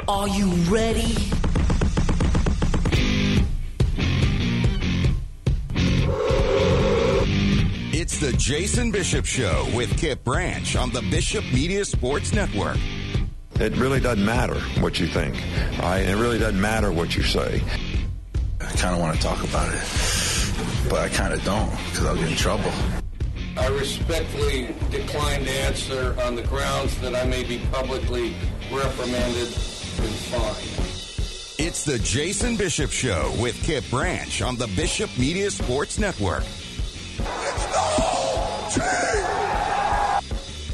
Are you ready? It's the Jason Bishop Show with Kip Branch on the Bishop Media Sports Network. It really doesn't matter what you think, all right? It really doesn't matter what you say. I kind of want to talk about it, but I kind of don't because I'll get in trouble. I respectfully decline to answer on the grounds that I may be publicly reprimanded and fined. It's the Jason Bishop Show with Kip Branch on the Bishop Media Sports Network. It's the whole team!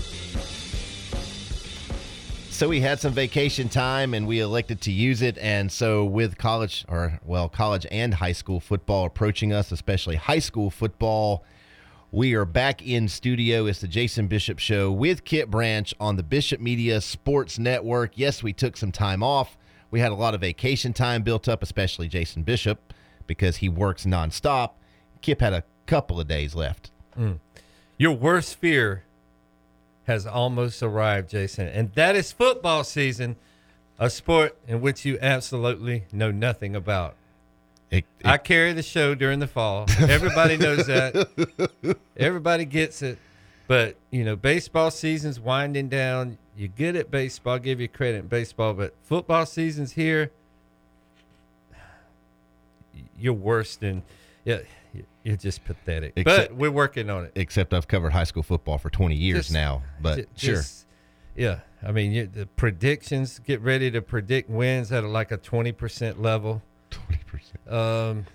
So we had some vacation time and we elected to use it. And so with college and high school football approaching us, especially high school football, we are back in studio. It's the Jason Bishop Show with Kip Branch on the Bishop Media Sports Network. Yes, we took some time off. We had a lot of vacation time built up, especially Jason Bishop, because he works nonstop. Kip had a couple of days left. Your worst fear has almost arrived, Jason, and that is football season, a sport in which you absolutely know nothing about. I carry the show during the fall. Everybody knows that. Everybody gets it. But, baseball season's winding down. You're good at baseball. I'll give you credit in baseball. But football season's here. You're worse than you're just pathetic. But we're working on it. Except I've covered high school football for 20 years now. But sure. Yeah. I mean, the predictions, get ready to predict wins at like a 20% level. 20%.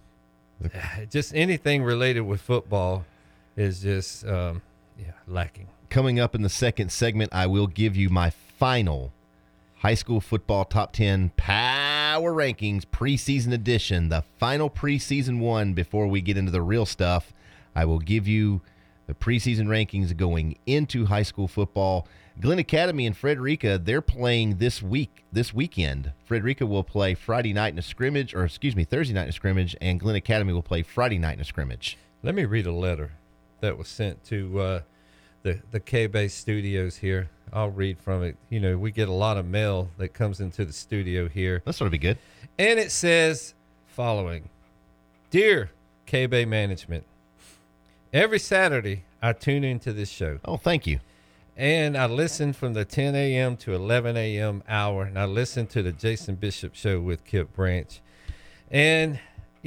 Just anything related with football is just lacking. Coming up in the second segment, I will give you my final high school football top 10 power rankings preseason edition, the final preseason one before we get into the real stuff. I will give you the preseason rankings going into high school football. Glenn Academy and Frederica, they're playing this weekend. Frederica will play Thursday night in a scrimmage, and Glenn Academy will play Friday night in a scrimmage. Let me read a letter that was sent to the K-Base studios here. I'll read from it. We get a lot of mail that comes into the studio here. That sort of be good. And it says following: Dear K-Bay management, every Saturday I tune into this show. Oh, thank you. And I listen from the 10 a.m. to 11 a.m. hour, and I listen to the Jason Bishop Show with Kip Branch. And,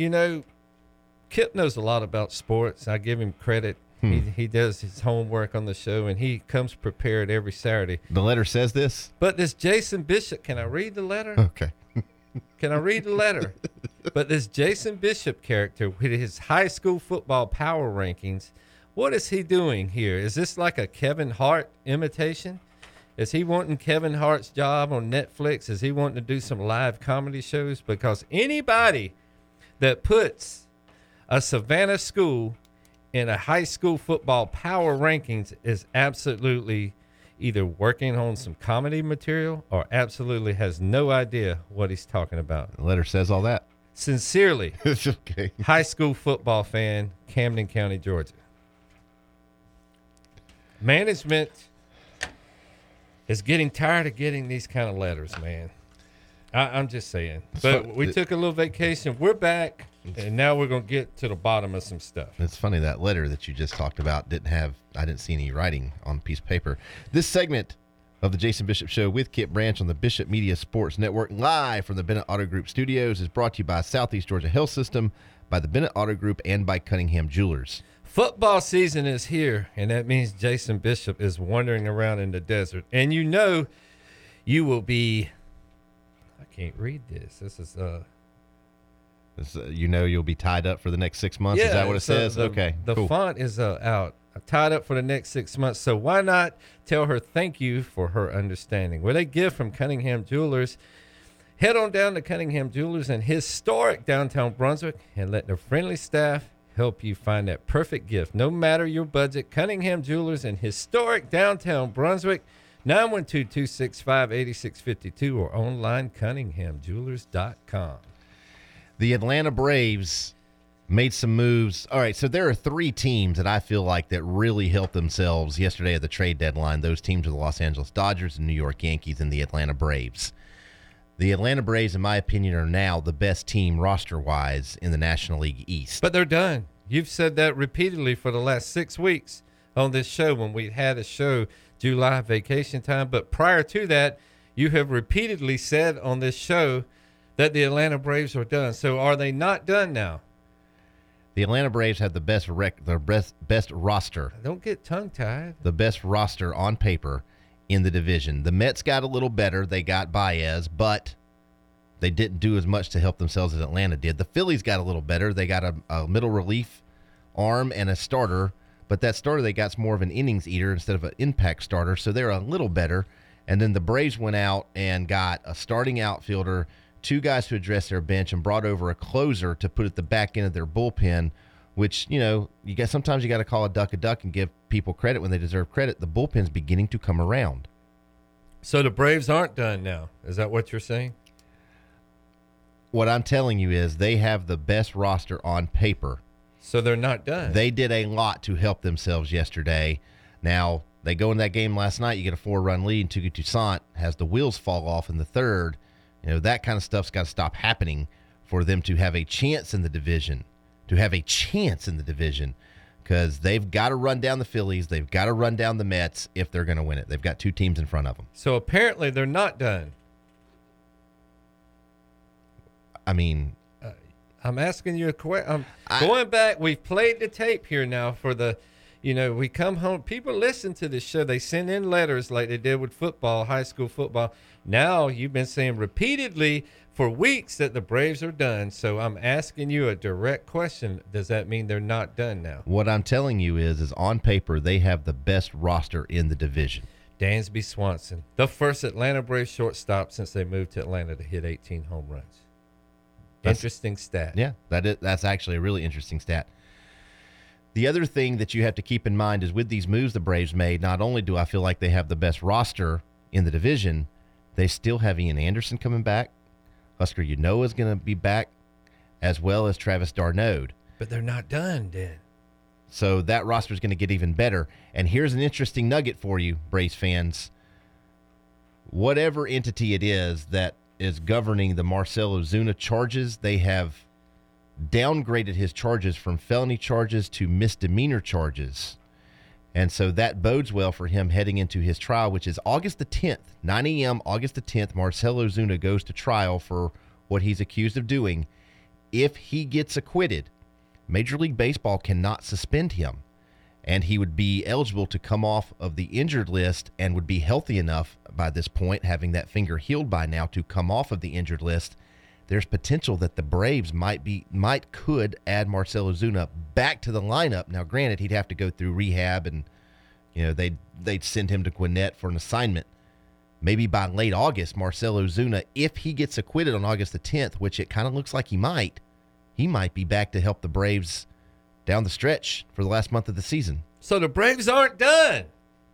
Kip knows a lot about sports. I give him credit. He does his homework on the show, and he comes prepared every Saturday. The letter says this? But this Jason Bishop, can I read the letter? Okay. Can I read the letter? But this Jason Bishop character with his high school football power rankings, what is he doing here? Is this like a Kevin Hart imitation? Is he wanting Kevin Hart's job on Netflix? Is he wanting to do some live comedy shows? Because anybody that puts a Savannah school in a high school football power rankings is absolutely either working on some comedy material or absolutely has no idea what he's talking about. The letter says all that. Sincerely, It's okay. high school football fan, Camden County, Georgia. Management is getting tired of getting these kind of letters, man. I'm just saying. But we took a little vacation. We're back, and now we're going to get to the bottom of some stuff. It's funny, that letter that you just talked about I didn't see any writing on a piece of paper. This segment of the Jason Bishop Show with Kip Branch on the Bishop Media Sports Network, live from the Bennett Auto Group studios, is brought to you by Southeast Georgia Health System, by the Bennett Auto Group, and by Cunningham Jewelers. Football season is here, and that means Jason Bishop is wandering around in the desert. And you will be... I can't read this. This is... you'll be tied up for the next 6 months? Yeah, is that what it says? Okay, The cool. font is out. Tied up for the next 6 months. So why not tell her thank you for her understanding? With a gift from Cunningham Jewelers, head on down to Cunningham Jewelers in historic downtown Brunswick and let their friendly staff help you find that perfect gift. No matter your budget, Cunningham Jewelers in historic downtown Brunswick, 912-265-8652 or online cunninghamjewelers.com. The Atlanta Braves made some moves. All right, so there are three teams that I feel like that really helped themselves yesterday at the trade deadline. Those teams are the Los Angeles Dodgers, the New York Yankees, and the Atlanta Braves. The Atlanta Braves, in my opinion, are now the best team roster-wise in the National League East. But they're done. You've said that repeatedly for the last 6 weeks on this show when we had a show, July vacation time. But prior to that, you have repeatedly said on this show that the Atlanta Braves are done. So are they not done now? The Atlanta Braves have the best roster. Don't get tongue-tied. The best roster on paper in the division. The Mets got a little better. They got Baez, but they didn't do as much to help themselves as Atlanta did. The Phillies got a little better. They got a middle relief arm and a starter, but that starter they got is more of an innings eater instead of an impact starter, so they're a little better. And then the Braves went out and got a starting outfielder, 2 guys to address their bench, and brought over a closer to put at the back end of their bullpen, which, sometimes you got to call a duck and give people credit when they deserve credit. The bullpen's beginning to come around. So the Braves aren't done now. Is that what you're saying? What I'm telling you is they have the best roster on paper. So they're not done. They did a lot to help themselves yesterday. Now, they go in that game last night, you get a 4-run lead, and Tuki Toussaint has the wheels fall off in the third. That kind of stuff's got to stop happening for them to have a chance in the division. Because they've got to run down the Phillies. They've got to run down the Mets if they're going to win it. They've got 2 teams in front of them. So apparently they're not done. I mean, I'm asking you a question. Going back, we've played the tape here now for the, we come home. People listen to this show. They send in letters like they did with football, high school football. Now you've been saying repeatedly for weeks that the Braves are done. So I'm asking you a direct question. Does that mean they're not done now? What I'm telling you is on paper, they have the best roster in the division. Dansby Swanson, the first Atlanta Braves shortstop since they moved to Atlanta to hit 18 home runs. Interesting stat. Yeah, that's actually a really interesting stat. The other thing that you have to keep in mind is with these moves the Braves made, not only do I feel like they have the best roster in the division, they still have Ian Anderson coming back. Husker Ynoa is going to be back, as well as Travis d'Arnaud. But they're not done, Dan. So that roster is going to get even better. And here's an interesting nugget for you, Braves fans. Whatever entity it is that is governing the Marcell Ozuna charges, they have downgraded his charges from felony charges to misdemeanor charges. And so that bodes well for him heading into his trial, which is August the 10th, 9 a.m., August the 10th. Marcell Ozuna goes to trial for what he's accused of doing. If he gets acquitted, Major League Baseball cannot suspend him, and he would be eligible to come off of the injured list and would be healthy enough by this point, having that finger healed by now, to come off of the injured list. There's potential that the Braves could add Marcell Ozuna back to the lineup. Now, granted, he'd have to go through rehab, and they'd send him to Gwinnett for an assignment. Maybe by late August, Marcell Ozuna, if he gets acquitted on August the 10th, which it kind of looks like he might be back to help the Braves down the stretch for the last month of the season. So the Braves aren't done.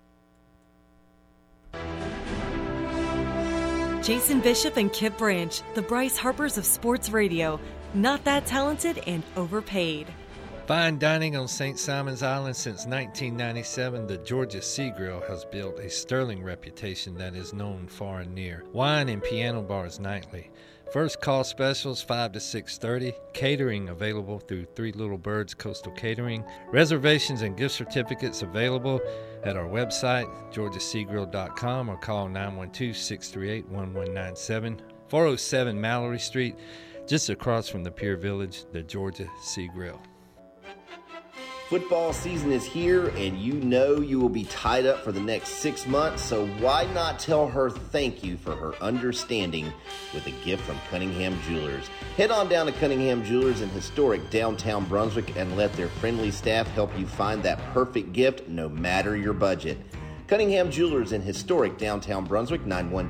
Jason Bishop and Kip Branch, the Bryce Harpers of sports radio. Not that talented and overpaid. Fine dining on St. Simon's Island since 1997, the Georgia Sea Grill has built a sterling reputation that is known far and near. Wine and piano bars nightly. First call specials 5 to 6:30. Catering available through Three Little Birds Coastal Catering. Reservations and gift certificates available at our website, georgiaseagrill.com, or call 912-638-1197. 407 Mallory Street, just across from the Pier Village, the Georgia Sea Grill. Football season is here, and you know you will be tied up for the next 6 months, so why not tell her thank you for her understanding with a gift from Cunningham Jewelers. Head on down to Cunningham Jewelers in historic downtown Brunswick and let their friendly staff help you find that perfect gift no matter your budget. Cunningham Jewelers in historic downtown Brunswick,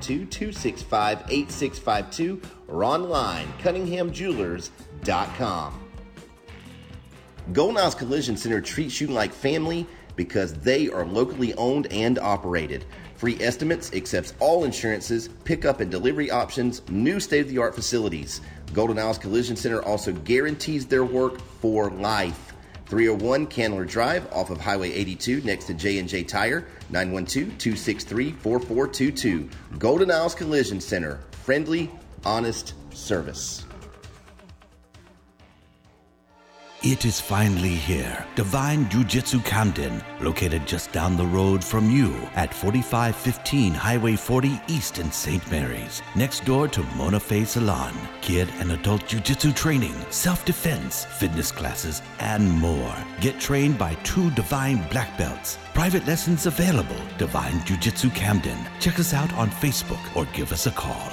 912-265-8652, or online, cunninghamjewelers.com. Golden Isles Collision Center treats you like family because they are locally owned and operated. Free estimates, accepts all insurances, pickup and delivery options, new state-of-the-art facilities. Golden Isles Collision Center also guarantees their work for life. 301 Candler Drive off of Highway 82 next to J&J Tire, 912-263-4422. Golden Isles Collision Center, friendly, honest service. It is finally here. Divine Jiu-Jitsu Camden, located just down the road from you at 4515 Highway 40 East in St. Mary's, next door to Mona Fay Salon. Kid and adult jiu-jitsu training, self-defense, fitness classes, and more. Get trained by 2 Divine Black Belts. Private lessons available. Divine Jiu-Jitsu Camden. Check us out on Facebook or give us a call.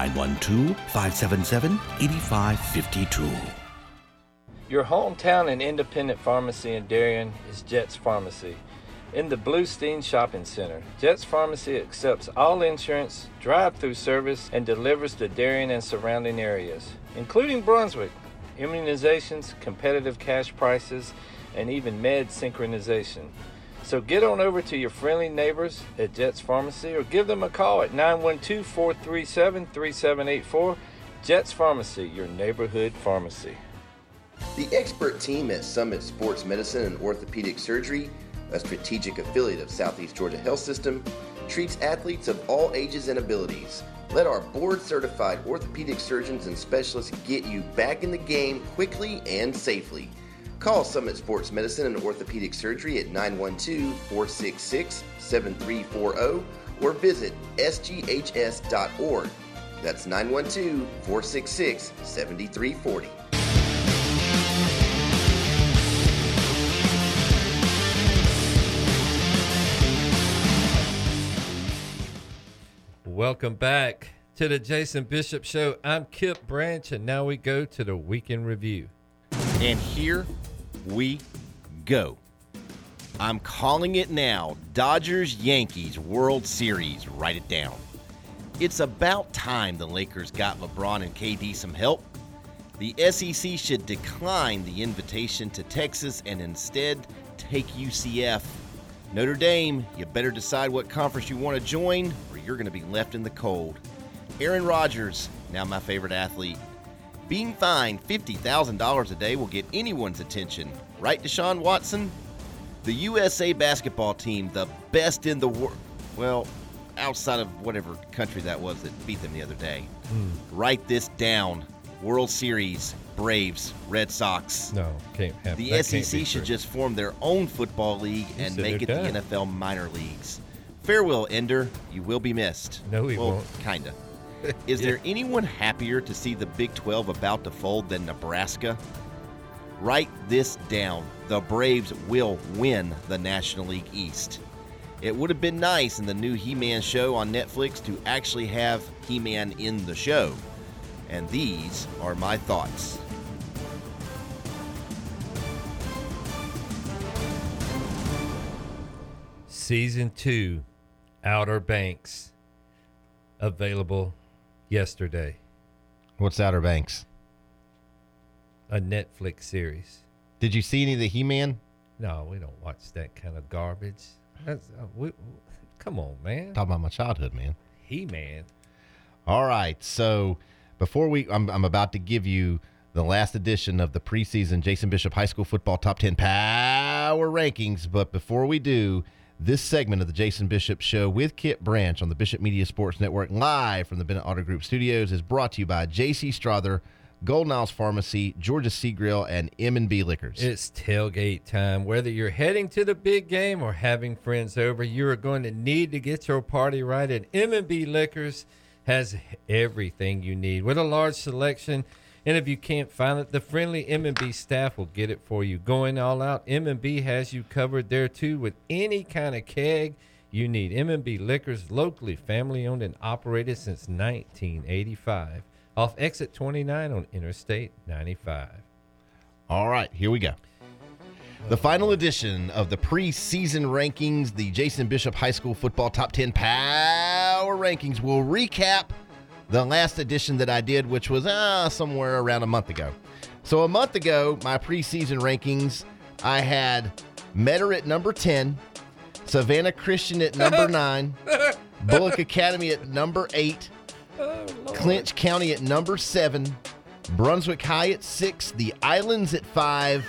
912-577-8552. Your hometown and independent pharmacy in Darien is Jets Pharmacy. In the Bluestein Shopping Center, Jets Pharmacy accepts all insurance, drive-through service, and delivers to Darien and surrounding areas, including Brunswick, immunizations, competitive cash prices, and even med synchronization. So get on over to your friendly neighbors at Jets Pharmacy or give them a call at 912-437-3784. Jets Pharmacy, your neighborhood pharmacy. The expert team at Summit Sports Medicine and Orthopedic Surgery, a strategic affiliate of Southeast Georgia Health System, treats athletes of all ages and abilities. Let our board-certified orthopedic surgeons and specialists get you back in the game quickly and safely. Call Summit Sports Medicine and Orthopedic Surgery at 912-466-7340 or visit sghs.org. That's 912-466-7340. Welcome back to the Jason Bishop Show. I'm Kip Branch, and now we go to the Weekend Review. And here we go. I'm calling it now. Dodgers-Yankees World Series. Write it down. It's about time the Lakers got LeBron and KD some help. The SEC should decline the invitation to Texas and instead take UCF. Notre Dame, you better decide what conference you want to join, or you're going to be left in the cold. Aaron Rodgers, now my favorite athlete. Being fined $50,000 a day will get anyone's attention. Right, Deshaun Watson? The USA basketball team, the best in the world. Well, outside of whatever country that was that beat them the other day. Write this down. World Series, Braves, Red Sox. No, can't happen. The SEC should just form their own football league and make it the NFL minor leagues. Farewell, Ender. You will be missed. No, he won't. Kinda. Is there anyone happier to see the Big 12 about to fold than Nebraska? Write this down. The Braves will win the National League East. It would have been nice in the new He-Man show on Netflix to actually have He-Man in the show. And these are my thoughts. Season 2, Outer Banks, available yesterday. What's Outer Banks? A Netflix series. Did you see any of the He-Man? No, we don't watch that kind of garbage. Come on, man. Talking about my childhood, man. He-Man. All right, so before I'm about to give you the last edition of the preseason Jason Bishop High School Football Top 10 Power Rankings. But before we do, this segment of the Jason Bishop Show with Kip Branch on the Bishop Media Sports Network, live from the Bennett Auto Group Studios, is brought to you by J.C. Strother, Golden Isles Pharmacy, Georgia Sea Grill, and M&B Liquors. It's tailgate time. Whether you're heading to the big game or having friends over, you are going to need to get your party right, and M&B Liquors has everything you need with a large selection. And if you can't find it, the friendly M&B staff will get it for you. Going all out, M&B has you covered there too with any kind of keg you need. M&B Liquors, locally family owned and operated since 1985. Off exit 29 on Interstate 95. All right, here we go. The final edition of the preseason rankings, the Jason Bishop High School Football Top 10 Power Rankings, will recap the last edition that I did, which was somewhere around a month ago. So a month ago, my preseason rankings, I had Metter at number 10, Savannah Christian at number 9, Bullock Academy at number 8, Clinch County at number 7, Brunswick High at 6, the Islands at 5.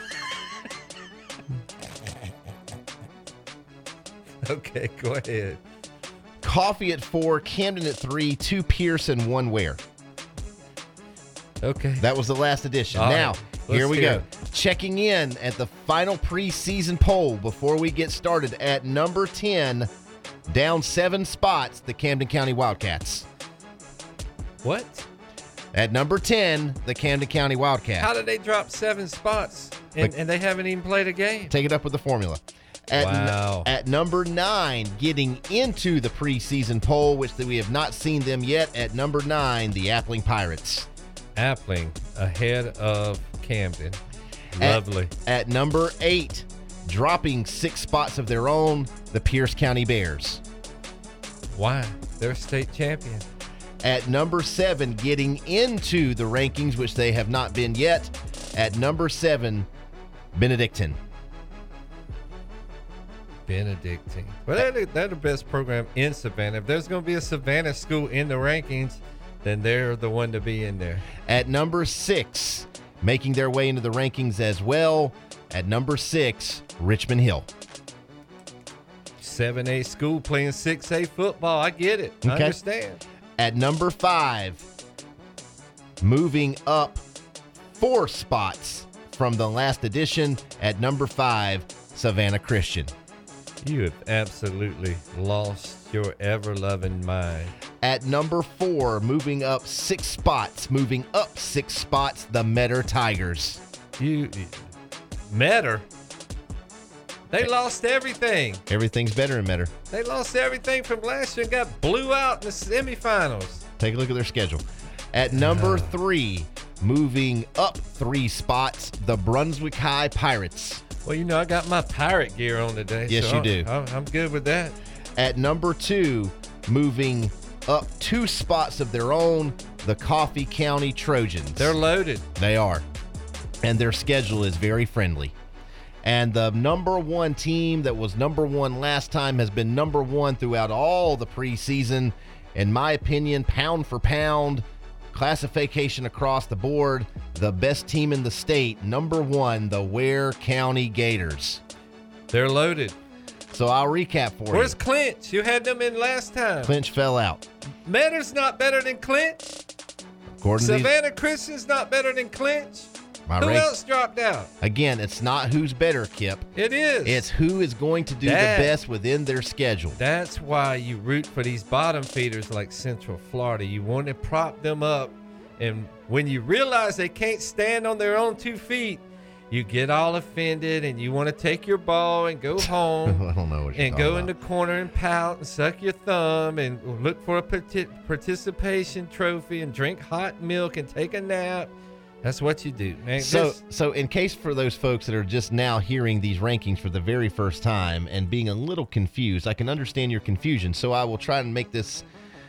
Okay, go ahead. Coffee at 4, Camden at 3, 2 Pierce, and 1 Ware. Okay. That was the last edition. All now, right. here we hear go. Checking in at the final preseason poll before we get started at number 10, down 7 spots, the Camden County Wildcats. What? At number 10, the Camden County Wildcats. How did they drop 7 spots and they haven't even played a game? Take it up with the formula. Wow. At number 9, getting into the preseason poll, which we have not seen them yet, at number 9, the Appling Pirates. Appling ahead of Camden. Lovely. At number 8, dropping 6 spots of their own, the Pierce County Bears. Why? They're state champion. At number 7, getting into the rankings, which they have not been yet, at number 7, Benedictine. Benedictine. Well, they're the best program in Savannah. If there's going to be a Savannah school in the rankings, then they're the one to be in there. At number 6, making their way into the rankings as well, at number 6, Richmond Hill. 7A school playing 6A football. I get it. I understand. At number 5, moving up 4 spots from the last edition, at number 5, Savannah Christian. You have absolutely lost your ever-loving mind. At number 4, moving up 6 spots, the Metter Tigers. Metter? They lost everything. Everything's better in Metter. They lost everything from last year and got blew out in the semifinals. Take a look at their schedule. At number 3, moving up 3 spots, the Brunswick High Pirates. Well, you know, I got my pirate gear on today. Yes, so you do. I'm good with that. At number 2, moving up 2 spots of their own, the Coffee County Trojans. They're loaded. They are. And their schedule is very friendly. And the number 1 team that was number 1 last time has been number 1 throughout all the preseason. In my opinion, pound for pound, classification across the board, the best team in the state, number 1, the Ware County Gators. They're loaded. So I'll recap for you. Where's Clinch? You had them in last time. Clinch fell out. Metter's not better than Clinch. According to Savannah Christian's not better than Clinch. Who rank- else dropped out? Again, it's not who's better, Kip. It is. It's who is going to do the best within their schedule. That's why you root for these bottom feeders like Central Florida. You want to prop them up. And when you realize they can't stand on their own 2 feet, you get all offended and you want to take your ball and go home. I don't know what you're and go in the corner and pout and suck your thumb and look for a participation trophy and drink hot milk and take a nap. That's what you do, man. So in case for those folks that are just now hearing these rankings for the very first time and being a little confused, I can understand your confusion. So I will try and make this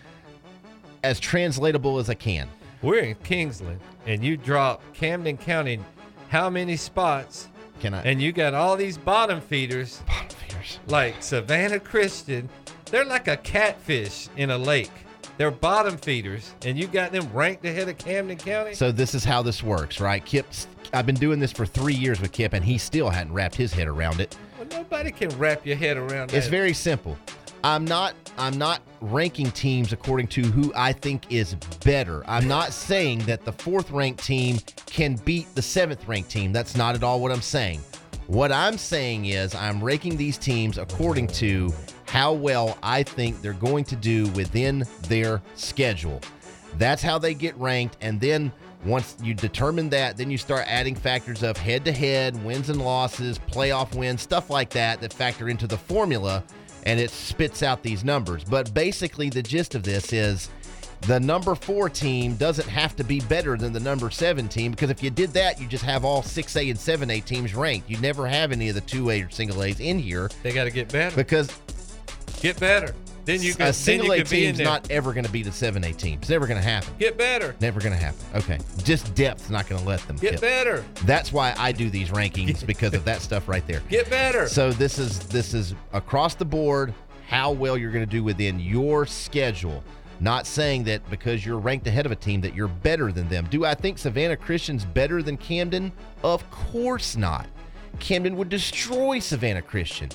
as translatable as I can. We're in Kingsland, and you drop Camden County how many spots? And you got all these bottom feeders. Like Savannah Christian. They're like a catfish in a lake. They're bottom feeders, and you got them ranked ahead of Camden County? So this is how this works, right? I've been doing this for 3 years with Kip, and he still hadn't wrapped his head around it. Well, nobody can wrap your head around that. It's very simple. I'm not ranking teams according to who I think is better. I'm not saying that the 4th ranked team can beat the 7th ranked team. That's not at all what I'm saying. What I'm saying is I'm ranking these teams according to how well I think they're going to do within their schedule. That's how they get ranked. And then once you determine that, then you start adding factors of head-to-head, wins and losses, playoff wins, stuff like that factor into the formula, and it spits out these numbers. But basically the gist of this is the number 4 team doesn't have to be better than the number 7 team, because if you did that, you just have all 6A and 7A teams ranked. You'd never have any of the 2A or single A's in here. They got to get better. Because get better. Then you can, a single A be in team's there. not ever going to beat a 7A team. It's never going to happen. Get better. Never going to happen. Okay. Just depth's not going to let them get better. That's why I do these rankings, because of that stuff right there. Get better. So this is across the board how well you're going to do within your schedule. Not saying that because you're ranked ahead of a team that you're better than them. Do I think Savannah Christian's better than Camden? Of course not. Camden would destroy Savannah Christian.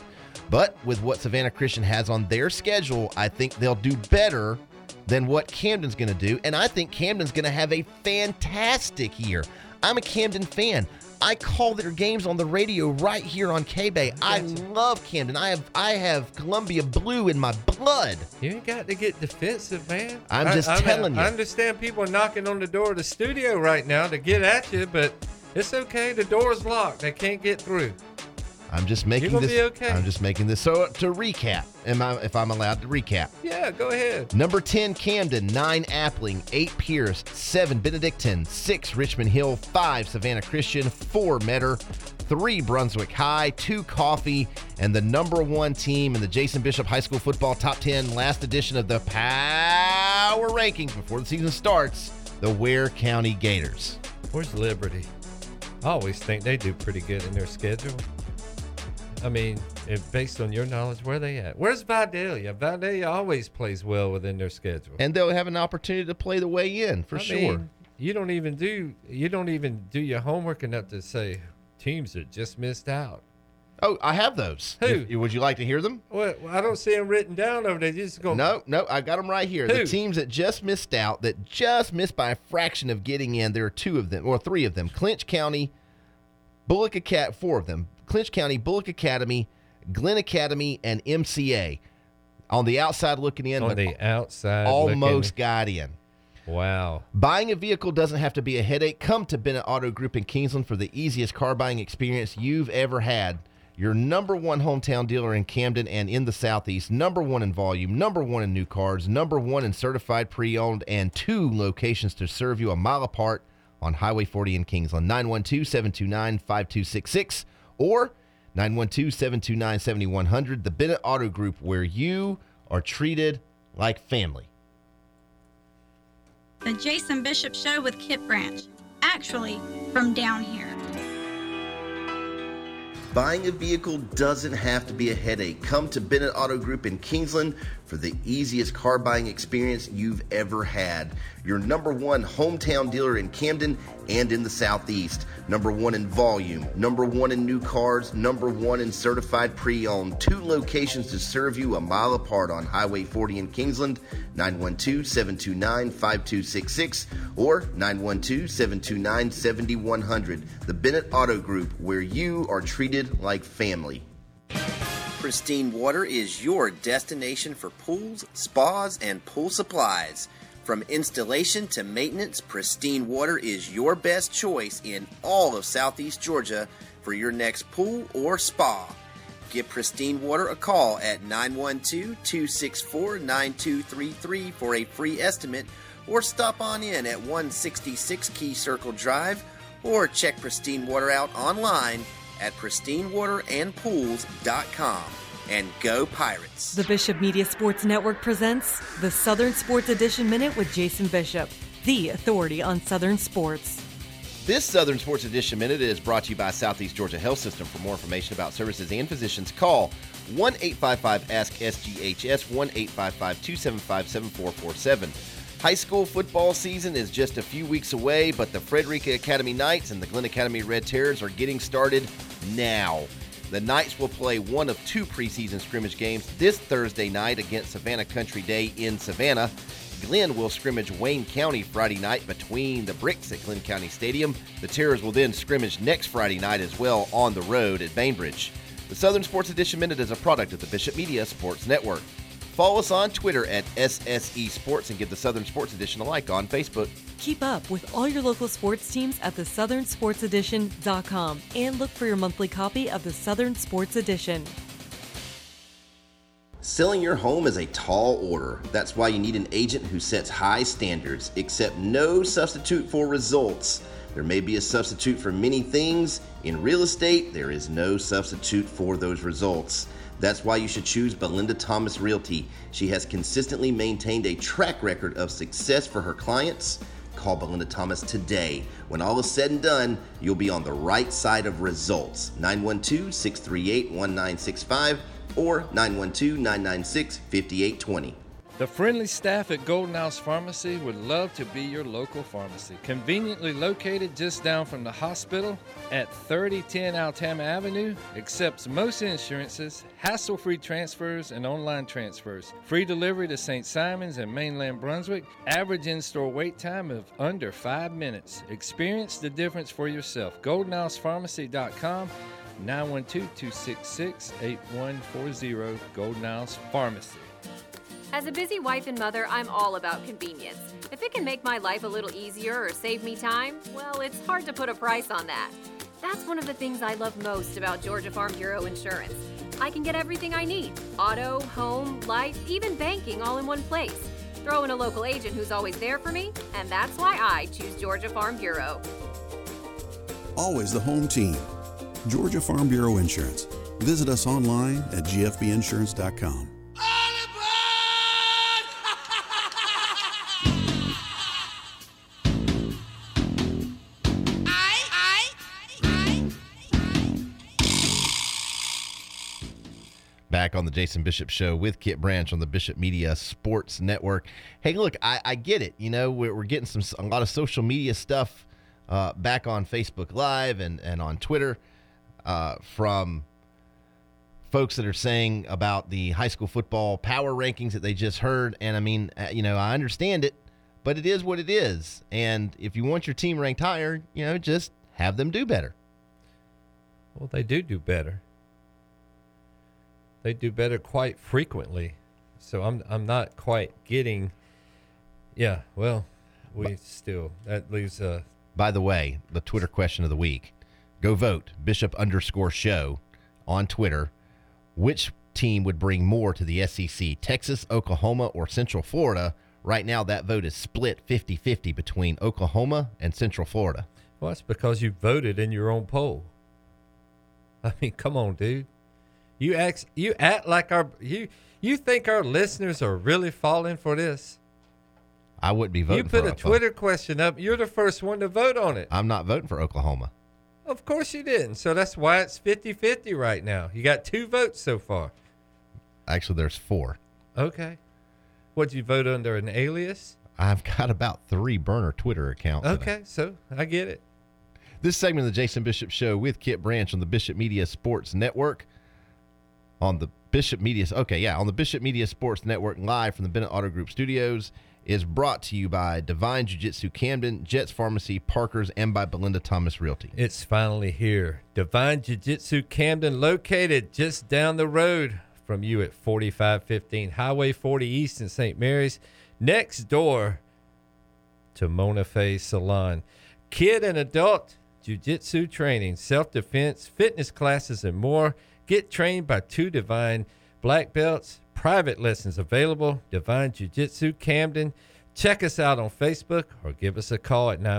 But with what Savannah Christian has on their schedule, I think they'll do better than what Camden's going to do. And I think Camden's going to have a fantastic year. I'm a Camden fan. I call their games on the radio right here on K-Bay. I love Camden. I have Columbia Blue in my blood. You ain't got to get defensive, man. I'm just telling you. I understand people are knocking on the door of the studio right now to get at you, but it's okay. The door's locked. They can't get through. I'm just making You're this. gonna be okay. I'm just making this. So to recap, if I'm allowed to recap. Yeah, go ahead. Number 10, Camden. 9, Appling. 8, Pierce. 7, Benedictine. 6, Richmond Hill. 5, Savannah Christian. 4, Metter. 3, Brunswick High. 2, Coffee. And the number 1 team in the Jason Bishop High School Football Top 10, last edition of the Power Rankings before the season starts, the Ware County Gators. Where's Liberty? I always think they do pretty good in their schedule. I mean, based on your knowledge, where are they at? Where's Vidalia? Vidalia always plays well within their schedule. And they'll have an opportunity to play the way in, for sure. Mean, you don't even do your homework enough to say teams that just missed out. Oh, I have those. Who? Would you like to hear them? Well, I don't see them written down over there. Just go. No, I got them right here. Who? The teams that just missed out, that just missed by a fraction of getting in, there are 2 of them, or 3 of them. Clinch County, Bullock Academy, 4 of them. Clinch County, Bullock Academy, Glenn Academy, and MCA. On the outside looking in. On the outside almost got in. Wow. Buying a vehicle doesn't have to be a headache. Come to Bennett Auto Group in Kingsland for the easiest car buying experience you've ever had. Your number 1 hometown dealer in Camden and in the Southeast. Number 1 in volume. Number 1 in new cars. Number 1 in certified pre-owned. And 2 locations to serve you a mile apart on Highway 40 in Kingsland. 912-729-5266 or 912-729-7100. The Bennett Auto Group, where you are treated like family. The Jason Bishop Show with Kip Branch. Actually, from down here. Buying a vehicle doesn't have to be a headache. Come to Bennett Auto Group in Kingsland for the easiest car buying experience you've ever had. Your number 1 hometown dealer in Camden and in the Southeast. Number 1 in volume. Number 1 in new cars. Number 1 in certified pre-owned. 2 locations to serve you a mile apart on Highway 40 in Kingsland. 912-729-5266 or 912-729-7100. The Bennett Auto Group, where you are treated like family. Pristine Water is your destination for pools, spas, and pool supplies. From installation to maintenance, Pristine Water is your best choice in all of Southeast Georgia for your next pool or spa. Give Pristine Water a call at 912-264-9233 for a free estimate, or stop on in at 166 Key Circle Drive, or check Pristine Water out online at pristinewaterandpools.com. And go Pirates! The Bishop Media Sports Network presents the Southern Sports Edition Minute with Jason Bishop, the authority on Southern sports. This Southern Sports Edition Minute is brought to you by Southeast Georgia Health System. For more information about services and physicians, call 1-855-ASK-SGHS, 1-855-275-7447. High school football season is just a few weeks away, but the Frederica Academy Knights and the Glenn Academy Red Terrors are getting started now. The Knights will play one of 2 preseason scrimmage games this Thursday night against Savannah Country Day in Savannah. Glenn will scrimmage Wayne County Friday night between the bricks at Glenn County Stadium. The Terrors will then scrimmage next Friday night as well on the road at Bainbridge. The Southern Sports Edition Minute is a product of the Bishop Media Sports Network. Follow us on Twitter at SSE Sports and give the Southern Sports Edition a like on Facebook. Keep up with all your local sports teams at thesouthernsportsedition.com and look for your monthly copy of the Southern Sports Edition. Selling your home is a tall order. That's why you need an agent who sets high standards, except no substitute for results. There may be a substitute for many things. In real estate, there is no substitute for those results. That's why you should choose Belinda Thomas Realty. She has consistently maintained a track record of success for her clients. Call Belinda Thomas today. When all is said and done, you'll be on the right side of results. 912-638-1965 or 912-996-5820. The friendly staff at Golden House Pharmacy would love to be your local pharmacy. Conveniently located just down from the hospital at 3010 Altama Avenue, accepts most insurances, hassle-free transfers, and online transfers. Free delivery to St. Simons and mainland Brunswick. Average in-store wait time of under 5 minutes. Experience the difference for yourself. GoldenHousePharmacy.com, 912-266-8140, Golden House Pharmacy. As a busy wife and mother, I'm all about convenience. If it can make my life a little easier or save me time, well, it's hard to put a price on that. That's one of the things I love most about Georgia Farm Bureau Insurance. I can get everything I need: auto, home, life, even banking all in one place. Throw in a local agent who's always there for me, and that's why I choose Georgia Farm Bureau. Always the home team. Georgia Farm Bureau Insurance. Visit us online at gfbinsurance.com. Back on the Jason Bishop Show with Kip Branch on the Bishop Media Sports Network. Hey, look, I get it. You know, we're getting a lot of social media stuff back on Facebook Live and on Twitter from folks that are saying about the high school football power rankings that they just heard. And I mean, you know, I understand it, but it is what it is. And if you want your team ranked higher, you know, just have them do better. Well, they do better. They do better quite frequently. So I'm not quite getting. Yeah, well, that leaves a. By the way, the Twitter question of the week. Go vote, Bishop_show on Twitter. Which team would bring more to the SEC, Texas, Oklahoma, or Central Florida? Right now, that vote is split 50-50 between Oklahoma and Central Florida. Well, that's because you voted in your own poll. I mean, come on, dude. You act like you think our listeners are really falling for this? I wouldn't be voting for Oklahoma. You put a Twitter question up. You're the first one to vote on it. I'm not voting for Oklahoma. Of course you didn't. So that's why it's 50-50 right now. You got 2 votes so far. Actually, there's 4. Okay. What'd you vote under, an alias? I've got about 3 burner Twitter accounts. Okay, so I get it. This segment of the Jason Bishop Show with Kip Branch on the Bishop Media Sports Network. On the Bishop Media Sports Network, live from the Bennett Auto Group Studios, is brought to you by Divine Jiu-Jitsu Camden, Jets Pharmacy, Parker's, and by Belinda Thomas Realty. It's finally here. Divine Jiu-Jitsu Camden, located just down the road from you at 4515 Highway 40 East in St. Mary's, next door to Mona Fay Salon. Kid and adult jiu-jitsu training, self-defense, fitness classes, and more. Get trained by 2 Divine black belts. Private lessons available. Divine Jiu-Jitsu Camden. Check us out on Facebook or give us a call at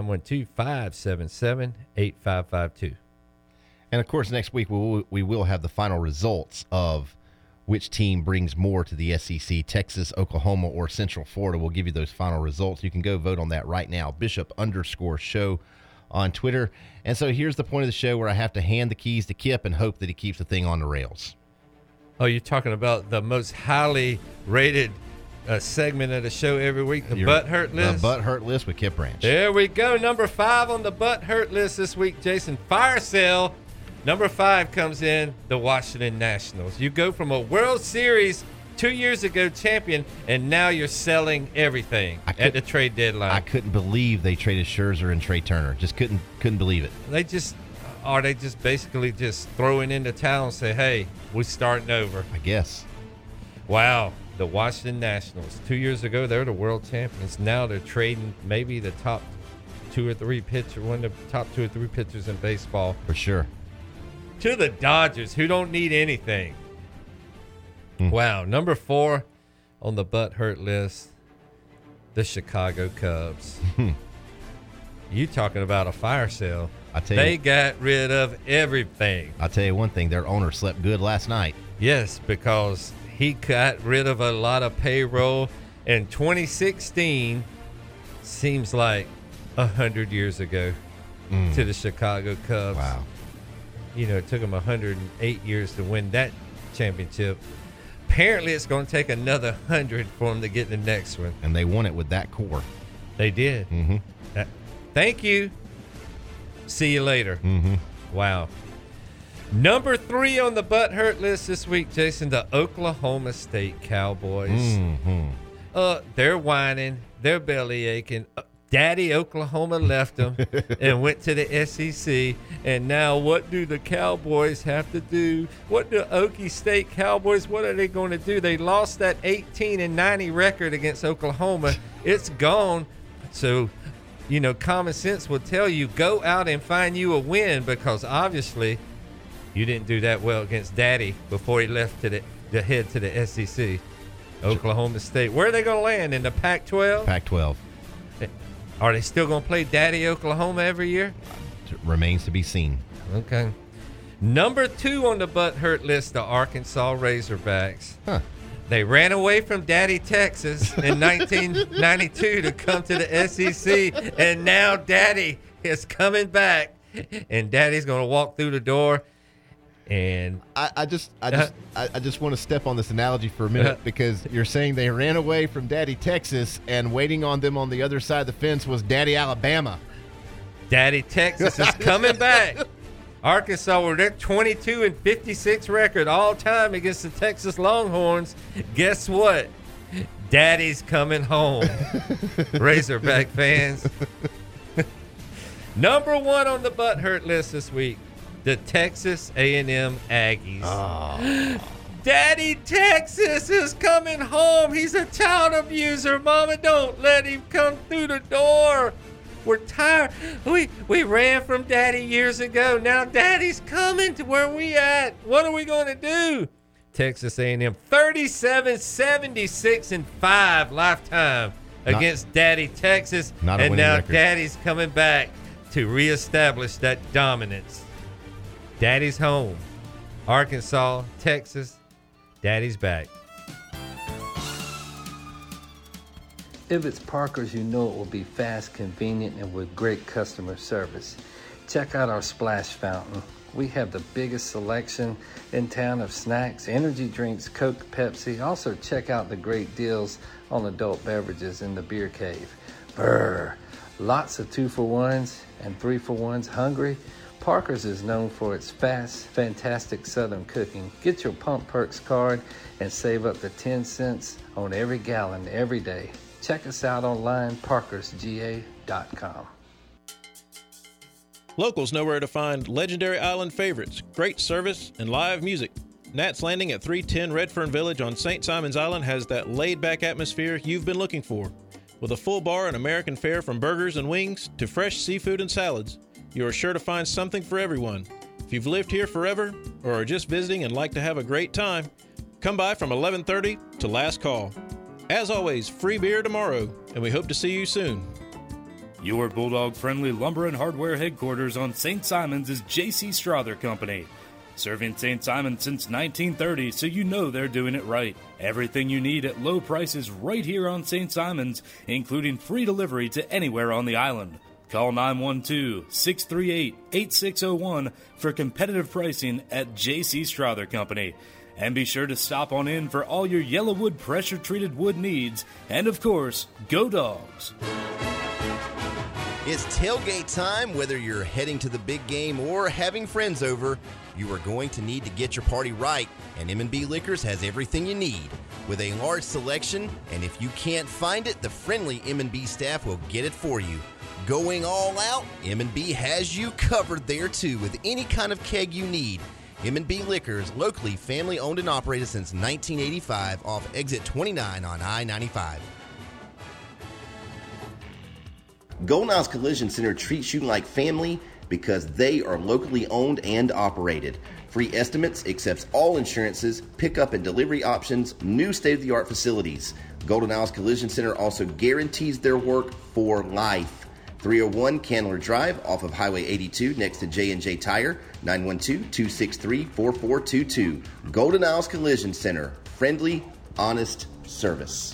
912-577-8552. And, of course, next week we will have the final results of which team brings more to the SEC, Texas, Oklahoma, or Central Florida. We'll give you those final results. You can go vote on that right now, Bishop_show on Twitter. And so here's the point of the show where I have to hand the keys to Kip and hope that he keeps the thing on the rails. Oh, you're talking about the most highly rated segment of the show every week, the Butt Hurt List? The Butt Hurt List with Kip Branch. There we go. Number 5 on the Butt Hurt List this week, Jason. Fire sale. Number 5 comes in the Washington Nationals. You go from a World Series 2 years ago champion, and now you're selling everything at the trade deadline. I couldn't believe they traded Scherzer and Trey Turner. Just couldn't believe it. They just basically just throwing in the towel and say, hey, we're starting over. I guess. Wow. The Washington Nationals. 2 years ago, they're the world champions. Now they're trading maybe the top 2 or 3 pitchers, one of the top 2 or 3 pitchers in baseball. For sure. To the Dodgers, who don't need anything. Wow. Number 4 on the Butt Hurt List, the Chicago Cubs. You talking about a fire sale. They got rid of everything. I'll tell you one thing, their owner slept good last night. Yes, because he got rid of a lot of payroll. And 2016 seems like 100 years ago to the Chicago Cubs. Wow. You know, it took them 108 years to win that championship. apparently it's going to take another 100 for them to get the next one. And they won it with that core. They did. Mm-hmm. Thank you. See you later. Mm-hmm. Wow. Number 3 on the butt hurt list this week, Jason, the Oklahoma State Cowboys. Mm-hmm. They're whining. They're belly aching. Daddy Oklahoma left them and went to the SEC. And now what do the Cowboys have to do? What do Okie State Cowboys, what are they going to do? They lost that 18-90 record against Oklahoma. It's gone. So, you know, common sense will tell you, go out and find you a win, because obviously you didn't do that well against Daddy before he left to the head to the SEC. Oklahoma State. Where are they going to land? In the Pac-12? Pac-12. Are they still going to play Daddy Oklahoma every year? Remains to be seen. Okay. Number 2 on the butt hurt list, the Arkansas Razorbacks. Huh. They ran away from Daddy Texas in 1992 to come to the SEC, and now Daddy is coming back, and Daddy's going to walk through the door. And I just want to step on this analogy for a minute, because you're saying they ran away from Daddy Texas, and waiting on them on the other side of the fence was Daddy Alabama. Daddy Texas is coming back. Arkansas were their 22-56 record all time against the Texas Longhorns. Guess what? Daddy's coming home. Razorback fans. Number 1 on the butt hurt list this week, the Texas A&M Aggies. Oh. Daddy Texas is coming home. He's a child abuser. Mama, don't let him come through the door. We're tired. We ran from Daddy years ago. Now Daddy's coming to where we at. What are we going to do? Texas A&M 37-76-5 lifetime against Daddy Texas. And now record. Daddy's coming back to reestablish that dominance. Daddy's home. Arkansas, Texas, Daddy's back. If it's Parker's, you know it will be fast, convenient, and with great customer service. Check out our splash fountain. We have the biggest selection in town of snacks, energy drinks, Coke, Pepsi. Also check out the great deals on adult beverages in the beer cave. Brr! Lots of 2-for-1s and 3-for-1s. Hungry? Parker's is known for its fast, fantastic Southern cooking. Get your Pump Perks card and save up to 10 cents on every gallon every day. Check us out online, parkersga.com. Locals know where to find legendary island favorites, great service, and live music. Nat's Landing at 310 Redfern Village on St. Simon's Island has that laid-back atmosphere you've been looking for. With a full bar and American fare from burgers and wings to fresh seafood and salads, you are sure to find something for everyone. If you've lived here forever or are just visiting and like to have a great time, come by from 11:30 to last call. As always, free beer tomorrow, and we hope to see you soon. Your Bulldog-friendly lumber and hardware headquarters on St. Simon's is J.C. Strother Company. Serving St. Simon's since 1930, so you know they're doing it right. Everything you need at low prices right here on St. Simon's, including free delivery to anywhere on the island. Call 912-638-8601 for competitive pricing at J.C. Strother Company. And be sure to stop on in for all your Yellowwood pressure-treated wood needs. And, of course, go Dogs! It's tailgate time. Whether you're heading to the big game or having friends over, you are going to need to get your party right, and M&B Liquors has everything you need. With a large selection, and if you can't find it, the friendly M&B staff will get it for you. Going all out, M&B has you covered there too with any kind of keg you need. M&B Liquors, locally family-owned and operated since 1985 off exit 29 on I-95. Golden Isles Collision Center treats you like family because they are locally owned and operated. Free estimates, accepts all insurances, pickup and delivery options, new state-of-the-art facilities. Golden Isles Collision Center also guarantees their work for life. 301 Candler Drive off of Highway 82 next to J&J Tire, 912-263-4422. Golden Isles Collision Center, friendly, honest service.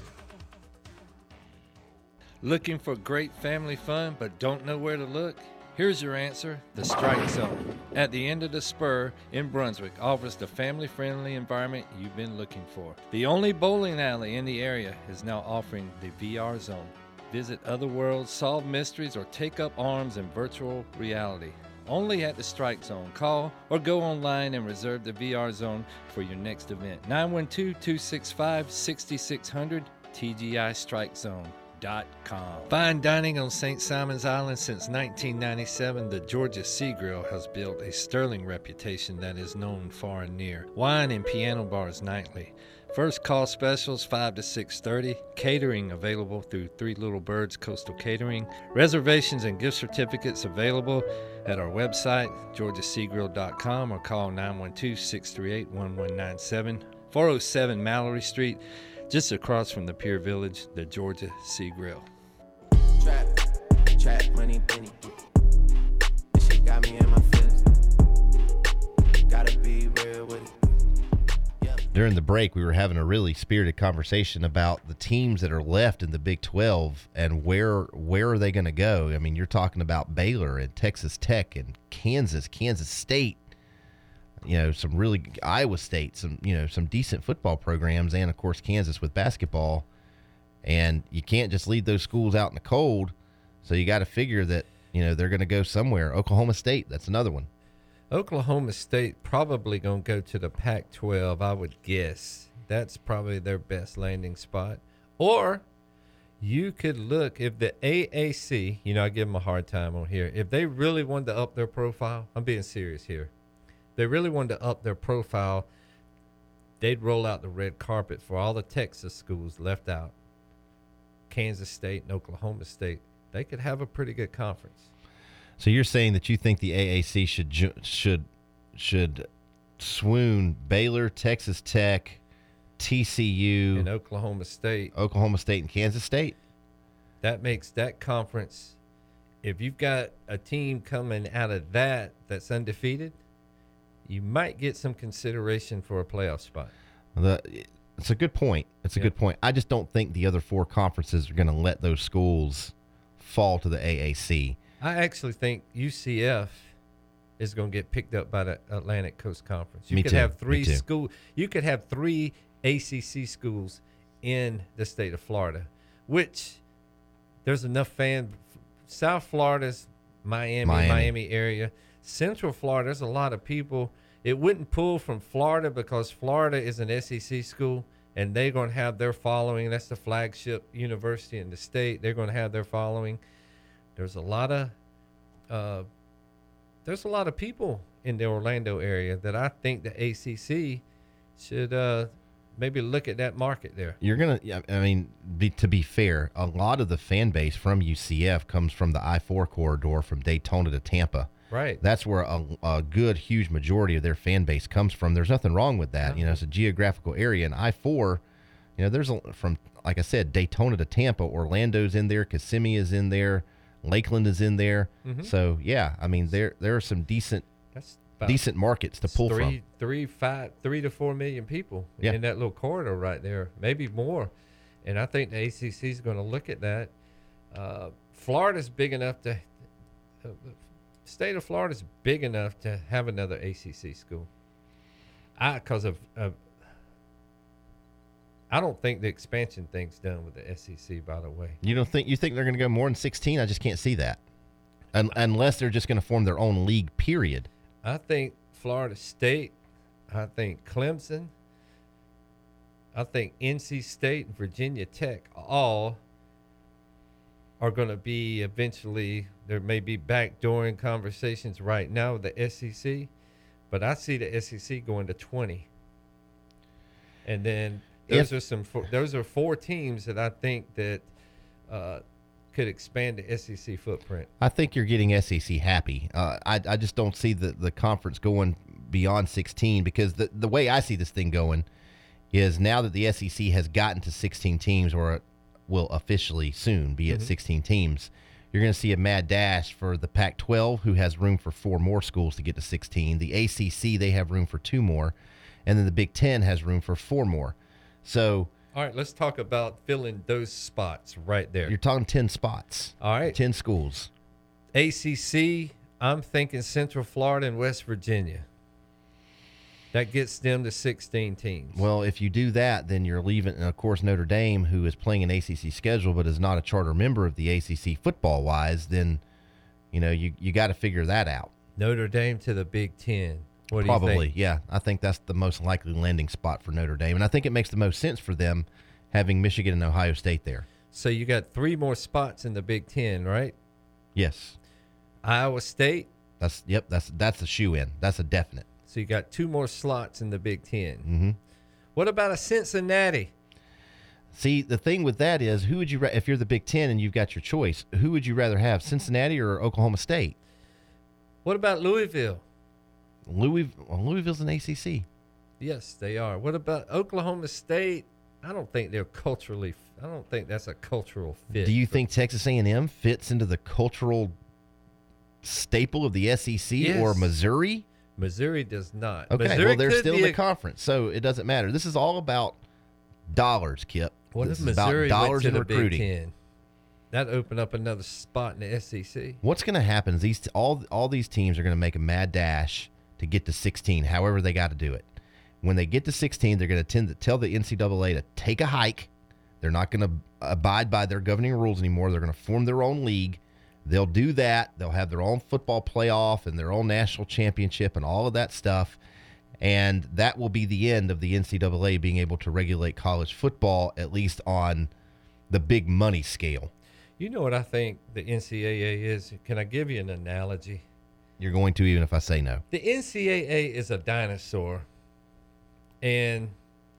Looking for great family fun but don't know where to look? Here's your answer. The Strike Zone at the end of the spur in Brunswick offers the family-friendly environment you've been looking for. The only bowling alley in the area is now offering the VR Zone. Visit other worlds, solve mysteries, or take up arms in virtual reality. Only at the Strike Zone. Call or go online and reserve the VR Zone for your next event. 912-265-6600, TGIStrikeZone.com. Fine dining on St. Simon's Island since 1997, the Georgia Sea Grill has built a sterling reputation that is known far and near. Wine and piano bars nightly. First call specials 5 to 6:30. Catering available through Three Little Birds Coastal Catering. Reservations and gift certificates available at our website, georgiaseagrill.com, or call 912-638-1197. 407 Mallory Street, just across from the Pier Village, the Georgia Sea Grill. Trap money, penny. This shit got me in my feelings. Gotta be real with it. During the break, we were having a really spirited conversation about the teams that are left in the Big 12 and where are they going to go. I mean, you're talking about Baylor and Texas Tech and Kansas State, some really Iowa State, some decent football programs, and of course Kansas with basketball. And you can't just leave those schools out in the cold. So you got to figure that, they're going to go somewhere. Oklahoma State, that's another one. Oklahoma State probably going to go to the Pac-12, I would guess. That's probably their best landing spot. Or you could look, if the AAC, I give them a hard time on here, if they really wanted to up their profile, I'm being serious here. They really wanted to up their profile, they'd roll out the red carpet for all the Texas schools left out. Kansas State and Oklahoma State, they could have a pretty good conference. So you're saying that you think the AAC should swoon Baylor, Texas Tech, TCU, and Oklahoma State, and Kansas State? That makes that conference, if you've got a team coming out of that's undefeated, you might get some consideration for a playoff spot. It's a good point. A good point. I just don't think the other four conferences are going to let those schools fall to the AAC. I actually think UCF is going to get picked up by the Atlantic Coast Conference. You could have three ACC schools in the state of Florida, which there's enough South Florida's Miami area. Central Florida, there's a lot of people. It wouldn't pull from Florida because Florida is an SEC school, and they're going to have their following. That's the flagship university in the state. They're going to have their following. There's a lot of people in the Orlando area that I think the ACC should maybe look at that market there. To be fair, a lot of the fan base from UCF comes from the I-4 corridor from Daytona to Tampa. Right. That's where a good, huge majority of their fan base comes from. There's nothing wrong with that. It's a geographical area. And I-4, there's from, like I said, Daytona to Tampa. Orlando's in there. Kissimmee is in there. Lakeland is in there. Mm-hmm. So, yeah, there are some decent markets to pull from. 3 to 4 million people in that little corridor right there, maybe more. And I think the ACC is going to look at that. Florida's big enough to state of Florida is big enough to have another ACC school. I don't think the expansion thing's done with the SEC, by the way. You think they're going to go more than 16? I just can't see that. Unless they're just going to form their own league, period. I think Florida State, I think Clemson, I think NC State and Virginia Tech all are going to be eventually, there may be backdooring conversations right now with the SEC, but I see the SEC going to 20. And then those are 4 teams that I think that could expand the SEC footprint. I think you're getting SEC happy. I just don't see the conference going beyond 16 because the way I see this thing going is now that the SEC has gotten to 16 teams, or it will officially soon be at 16 teams, you're going to see a mad dash for the Pac-12, who has room for 4 more schools to get to 16. The ACC, they have room for 2 more. And then the Big Ten has room for 4 more. So, all right, let's talk about filling those spots right there. You're talking 10 spots. All right. 10 schools. ACC, I'm thinking Central Florida and West Virginia. That gets them to 16 teams. Well, if you do that, then you're leaving, and of course, Notre Dame, who is playing an ACC schedule but is not a charter member of the ACC football-wise, then, you got to figure that out. Notre Dame to the Big Ten. What do Probably, you think? yeah. I think that's the most likely landing spot for Notre Dame, and I think it makes the most sense for them having Michigan and Ohio State there. So you got 3 more spots in the Big Ten, right? Yes. Iowa State. That's a shoe-in. That's a definite. So you got 2 more slots in the Big Ten. Mm-hmm. What about a Cincinnati? See, the thing with that is, who would you if you're the Big Ten and you've got your choice, who would you rather have, Cincinnati or Oklahoma State? What about Louisville? Louisville's an ACC. Yes, they are. What about Oklahoma State? I don't think that's a cultural fit. Do you think Texas A&M fits into the cultural staple of the SEC or Missouri? Missouri does not. Okay, Missouri well, they're still in the conference, so it doesn't matter. This is all about dollars, Kip. What this if is about Missouri dollars went to and the recruiting. Big Ten? That opened up another spot in the SEC. What's going to happen is all these teams are going to make a mad dash to get to 16, however they got to do it. When they get to 16, they're going to tend to tell the NCAA to take a hike. They're not going to abide by their governing rules anymore. They're going to form their own league. They'll do that. They'll have their own football playoff and their own national championship and all of that stuff. And that will be the end of the NCAA being able to regulate college football, at least on the big money scale. You know what I think the NCAA is? Can I give you an analogy? You're going to, even if I say no. The NCAA is a dinosaur, and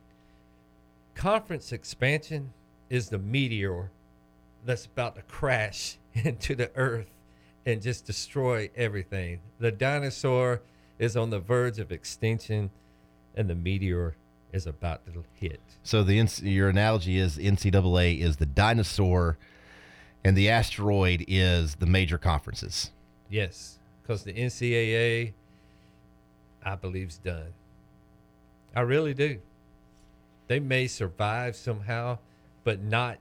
conference expansion is the meteor that's about to crash into the earth and just destroy everything. The dinosaur is on the verge of extinction, and the meteor is about to hit. So your analogy is NCAA is the dinosaur, and the asteroid is the major conferences. Yes, because the NCAA, I believe, is done. I really do. They may survive somehow, but not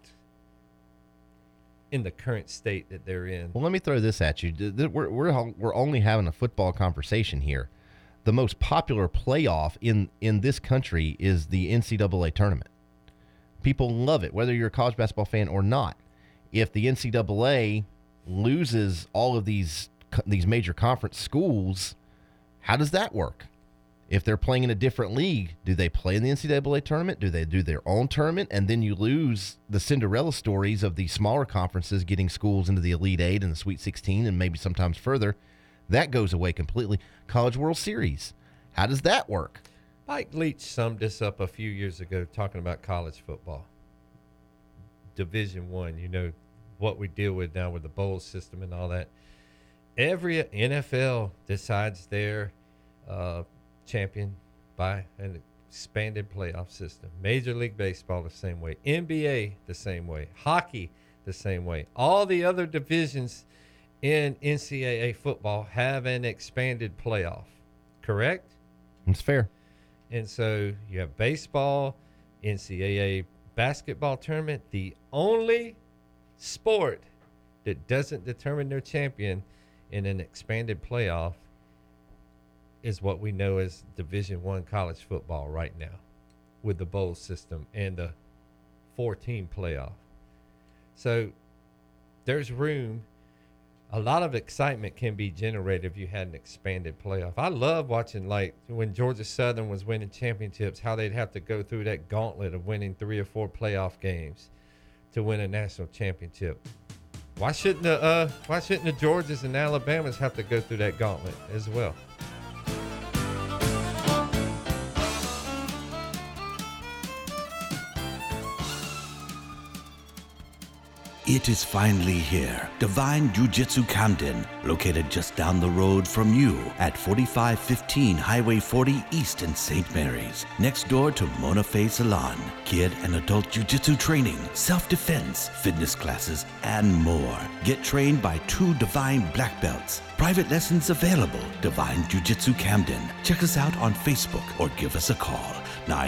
in the current state that they're in. Well, let me throw this at you. We're only having a football conversation here. The most popular playoff in this country is the NCAA tournament. People love it, whether you're a college basketball fan or not. If the NCAA loses all of these major conference schools, how does that work? If they're playing in a different league, do they play in the NCAA tournament? Do they do their own tournament? And then you lose the Cinderella stories of the smaller conferences getting schools into the Elite Eight and the Sweet 16 and maybe sometimes further. That goes away completely. College World Series, how does that work? Mike Leach summed this up a few years ago talking about college football. Division I, what we deal with now with the bowl system and all that. Every NFL decides their champion by an expanded playoff system. Major League Baseball the same way. NBA the same way. Hockey the same way. All the other divisions in NCAA football have an expanded playoff. Correct? That's fair. And so you have baseball, NCAA basketball tournament. The only sport that doesn't determine their champion in an expanded playoff is what we know as Division I college football right now with the bowl system and the 4-team playoff. So there's room. A lot of excitement can be generated if you had an expanded playoff. I love watching, like, when Georgia Southern was winning championships, how they'd have to go through that gauntlet of winning 3 or 4 playoff games to win a national championship. Why shouldn't the Georgias and Alabamas have to go through that gauntlet as well? It is finally here. Divine Jiu-Jitsu Camden, located just down the road from you at 4515 Highway 40 East in St. Mary's, next door to Mona Fay Salon. Kid and adult jiu-jitsu training, self-defense, fitness classes, and more. Get trained by 2 Divine black belts. Private lessons available. Divine Jiu-Jitsu Camden. Check us out on Facebook or give us a call.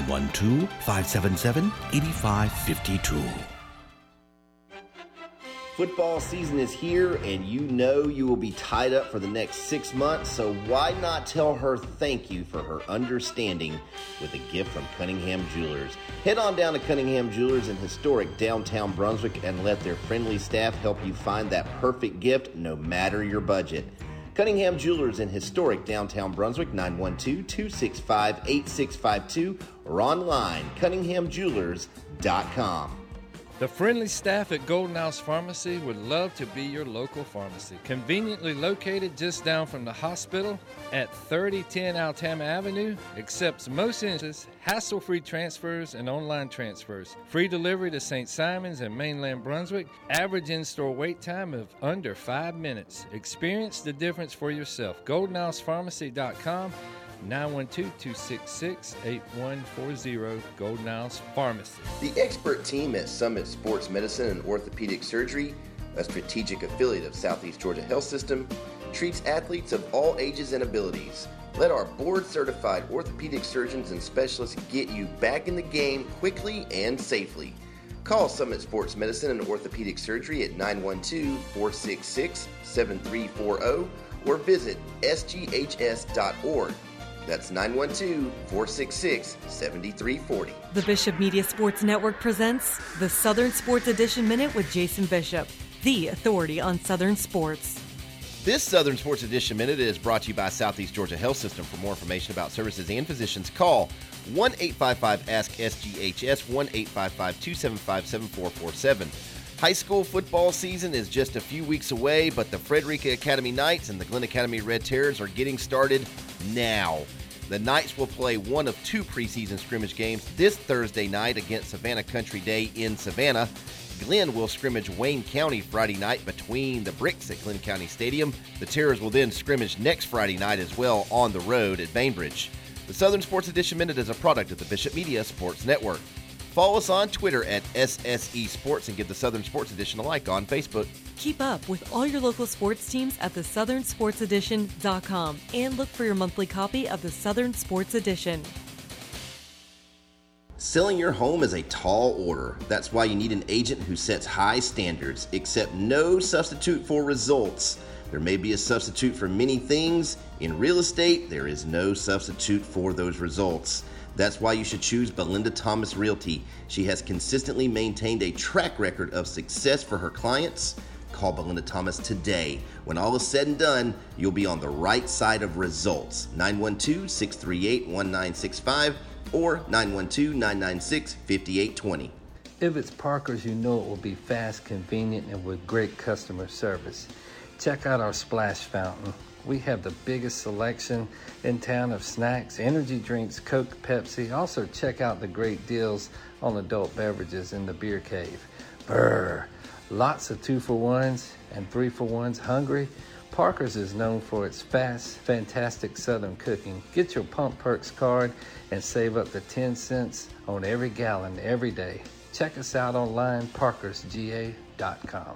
912-577-8552. Football season is here, and you know you will be tied up for the next 6 months, so why not tell her thank you for her understanding with a gift from Cunningham Jewelers? Head on down to Cunningham Jewelers in historic downtown Brunswick and let their friendly staff help you find that perfect gift no matter your budget. Cunningham Jewelers in historic downtown Brunswick, 912-265-8652, or online, cunninghamjewelers.com. The friendly staff at Golden House Pharmacy would love to be your local pharmacy. Conveniently located just down from the hospital at 3010 Altama Avenue, accepts most instances, hassle-free transfers and online transfers. Free delivery to St. Simons and mainland Brunswick. Average in-store wait time of under 5 minutes. Experience the difference for yourself. GoldenHousePharmacy.com. 912-266-8140, Golden House Pharmacy. The expert team at Summit Sports Medicine and Orthopedic Surgery, a strategic affiliate of Southeast Georgia Health System, treats athletes of all ages and abilities. Let our board-certified orthopedic surgeons and specialists get you back in the game quickly and safely. Call Summit Sports Medicine and Orthopedic Surgery at 912-466-7340 or visit sghs.org. That's 912-466-7340. The Bishop Media Sports Network presents the Southern Sports Edition Minute with Jason Bishop, the authority on Southern sports. This Southern Sports Edition Minute is brought to you by Southeast Georgia Health System. For more information about services and physicians, call 1-855-ASK-SGHS, 1-855-275-7447. High school football season is just a few weeks away, but the Frederica Academy Knights and the Glenn Academy Red Terrors are getting started now. The Knights will play one of two preseason scrimmage games this Thursday night against Savannah Country Day in Savannah. Glenn will scrimmage Wayne County Friday night between the bricks at Glenn County Stadium. The Terrors will then scrimmage next Friday night as well on the road at Bainbridge. The Southern Sports Edition Minute is a product of the Bishop Media Sports Network. Follow us on Twitter at SSE Sports and give the Southern Sports Edition a like on Facebook. Keep up with all your local sports teams at the southernsportsedition.com and look for your monthly copy of the Southern Sports Edition. Selling your home is a tall order. That's why you need an agent who sets high standards, except no substitute for results. There may be a substitute for many things. In real estate, there is no substitute for those results. That's why you should choose Belinda Thomas Realty. She has consistently maintained a track record of success for her clients. Call Belinda Thomas today. When all is said and done, you'll be on the right side of results. 912-638-1965 or 912-996-5820. If it's Parker's, you know it will be fast, convenient, and with great customer service. Check out our splash fountain. We have the biggest selection in town of snacks, energy drinks, Coke, Pepsi. Also, check out the great deals on adult beverages in the beer cave. Brr! Lots of 2-for-1s and 3-for-1s. Hungry? Parker's is known for its fast, fantastic Southern cooking. Get your Pump Perks card and save up to 10 cents on every gallon every day. Check us out online, parkersga.com.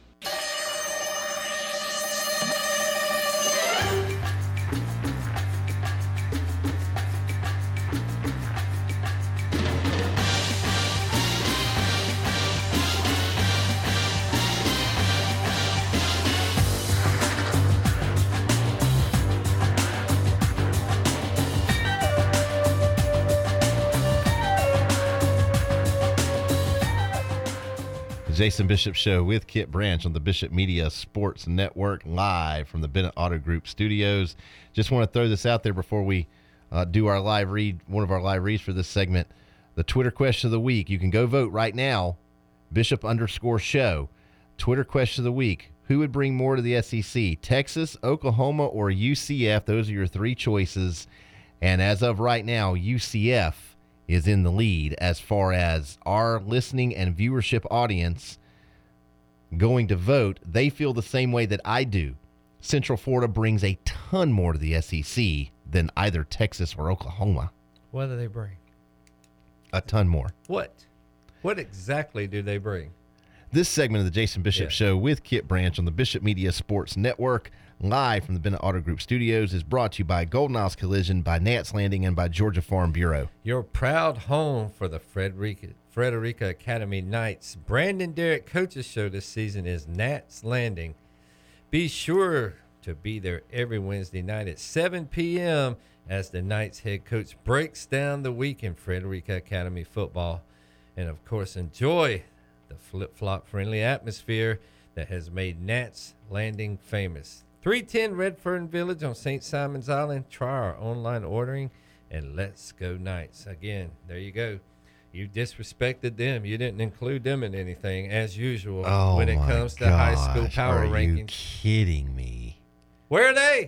Jason Bishop Show with Kit Branch on the Bishop Media Sports Network, live from the Bennett Auto Group studios. Just want to throw this out there before we do our live read, one of our live reads for this segment. The Twitter question of the week. You can go vote right now, Bishop_show. Twitter question of the week. Who would bring more to the SEC? Texas, Oklahoma, or UCF? Those are your three choices. And as of right now, UCF is in the lead as far as our listening and viewership audience going to vote. They feel the same way that I do. Central Florida brings a ton more to the SEC than either Texas or Oklahoma. What do they bring? A ton more. What? What exactly do they bring? This segment of the Jason Bishop Show with Kit Branch on the Bishop Media Sports Network, live from the Bennett Auto Group studios, is brought to you by Golden Isles Collision, by Nats Landing, and by Georgia Farm Bureau. Your proud home for the Frederica Academy Knights Brandon Derrick Coaches Show this season is Nats Landing. Be sure to be there every Wednesday night at 7 p.m. as the Knights head coach breaks down the week in Frederica Academy football. And, of course, enjoy the flip-flop friendly atmosphere that has made Nats Landing famous. 310 Redfern Village on St. Simon's Island. Try our online ordering, and let's go Knights. Again, there you go. You disrespected them. You didn't include them in anything, as usual, when it comes to high school power rankings. Are you kidding me? Where are they?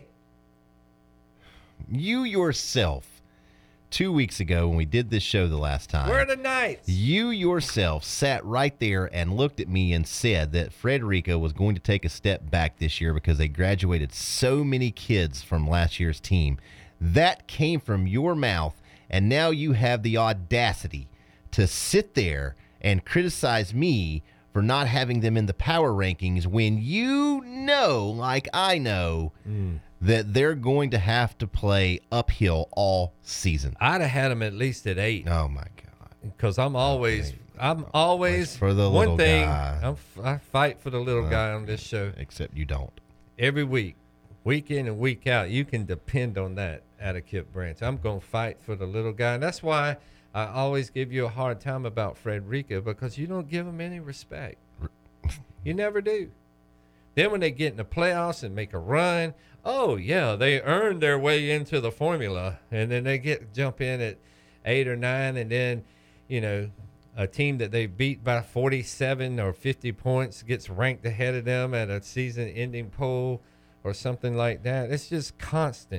You yourself, 2 weeks ago when we did this show the last time. Where are the Knights? You yourself sat right there and looked at me and said that Frederica was going to take a step back this year because they graduated so many kids from last year's team. That came from your mouth, and now you have the audacity to sit there and criticize me for not having them in the power rankings when you know, like I know, that they're going to have to play uphill all season. I'd have had them at least at 8. Oh, my God. Because I'm always for the one little thing, guy. I fight for the little guy on this show. Except you don't. Every week, week in and week out, you can depend on that out of Kip Branch. I'm going to fight for the little guy. And that's why I always give you a hard time about Frederica, because you don't give them any respect. You never do. Then when they get in the playoffs and make a run, oh, yeah, they earned their way into the formula. And then they jump in at 8 or 9, and then, you know, a team that they beat by 47 or 50 points gets ranked ahead of them at a season-ending poll or something like that. It's just constant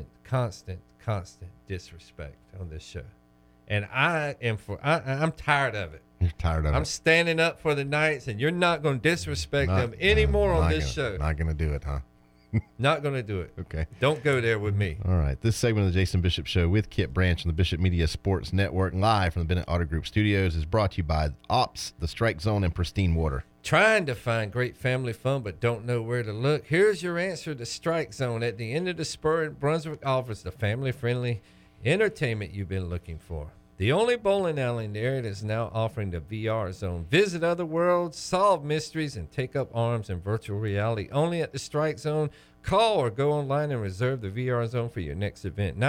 disrespect on this show. And I'm tired of it. You're tired of it. I'm standing up for the Knights, and you're not going to disrespect them anymore on this show. Not going to do it, huh? Not going to do it. Okay. Don't go there with me. All right. This segment of the Jason Bishop Show with Kip Branch on the Bishop Media Sports Network, live from the Bennett Auto Group Studios, is brought to you by Ops, the Strike Zone, and Pristine Water. Trying to find great family fun but don't know where to look? Here's your answer to Strike Zone. At the end of the spur in Brunswick offers the family-friendly entertainment you've been looking for. The only bowling alley in the area that is now offering the VR Zone. Visit other worlds, solve mysteries, and take up arms in virtual reality only at the Strike Zone. Call or go online and reserve the VR Zone for your next event.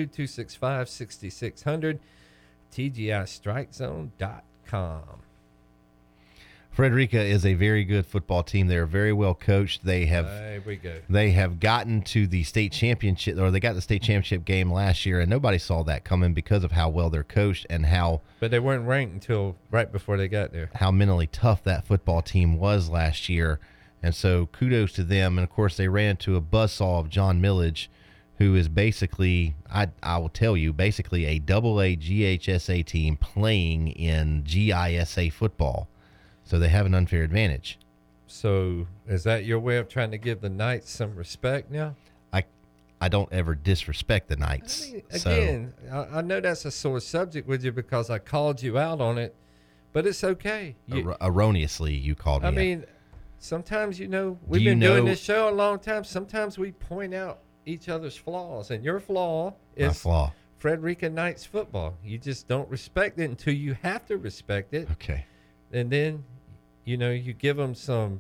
912-265-6600, TGIStrikeZone.com. Frederica is a very good football team. They're very well coached. They have gotten to the state championship, or they got the state championship game last year, and nobody saw that coming because of how well they're coached and how. But they weren't ranked until right before they got there. How mentally tough that football team was last year, and so kudos to them. And of course, they ran into a buzzsaw of John Millage, who is basically, I will tell you, basically a AA GHSA team playing in GISA football. So they have an unfair advantage. So is that your way of trying to give the Knights some respect now? I don't ever disrespect the Knights. Again, I know that's a sore subject with you because I called you out on it, but it's okay. Erroneously, you called me out. I mean, sometimes, we've been doing this show a long time. Sometimes we point out each other's flaws, and your flaw is Frederica Knights football. You just don't respect it until you have to respect it. Okay. And then, you give them some,